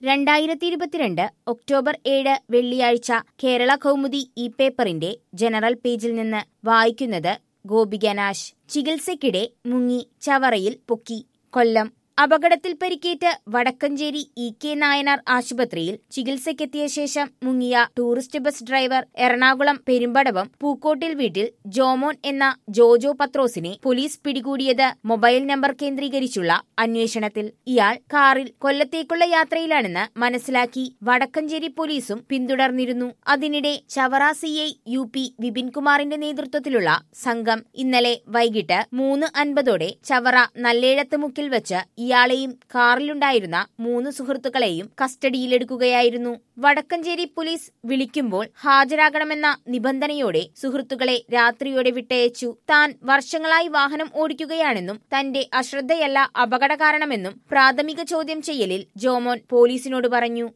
2022 October 7 വെള്ളിയാഴ്ച കേരള കൗമുദി ഈ പേപ്പറിന്റെ ജനറൽ പേജിൽ നിന്ന് വായിക്കുന്നത് ഗോപിക നാശ്. ചികിത്സയ്ക്കിടെ മുങ്ങി ചവറയിൽ പൊക്കി. കൊല്ലം. അപകടത്തിൽ പരിക്കേറ്റ് വടക്കഞ്ചേരി ഇ.കെ. നായനാർ ആശുപത്രിയിൽ ചികിത്സയ്ക്കെത്തിയ ശേഷം മുങ്ങിയ tourist bus driver Ernakulam Perumpadavam പൂക്കോട്ടിൽ വീട്ടിൽ ജോമോൻ എന്ന ജോജോ പത്രോസിനെ പോലീസ് പിടികൂടിയത് മൊബൈൽ നമ്പർ കേന്ദ്രീകരിച്ചുള്ള അന്വേഷണത്തിൽ. ഇയാൾ കാറിൽ കൊല്ലത്തേക്കുള്ള യാത്രയിലാണെന്ന് മനസ്സിലാക്കി വടക്കഞ്ചേരി പോലീസും പിന്തുടർന്നിരുന്നു. അതിനിടെ ചവറ CI UP വിപിൻകുമാറിന്റെ നേതൃത്വത്തിലുള്ള സംഘം ഇന്നലെ വൈകിട്ട് 3:50 ചവറ നല്ലേഴത്ത് മുക്കിൽ വെച്ച് ഇയാളെയും കാറിലുണ്ടായിരുന്ന 3 സുഹൃത്തുക്കളെയും കസ്റ്റഡിയിലെടുക്കുകയായിരുന്നു. വടക്കഞ്ചേരി പോലീസ് വിളിക്കുമ്പോൾ ഹാജരാകണമെന്ന നിബന്ധനയോടെ സുഹൃത്തുക്കളെ രാത്രിയോടെ വിട്ടയച്ചു. താൻ വർഷങ്ങളായി വാഹനം ഓടിക്കുകയാണെന്നും തന്റെ അശ്രദ്ധയല്ല അപകട കാരണമെന്നും പ്രാഥമിക ചോദ്യം ചെയ്യലിൽ ജോമോൻ പോലീസിനോട് പറഞ്ഞു.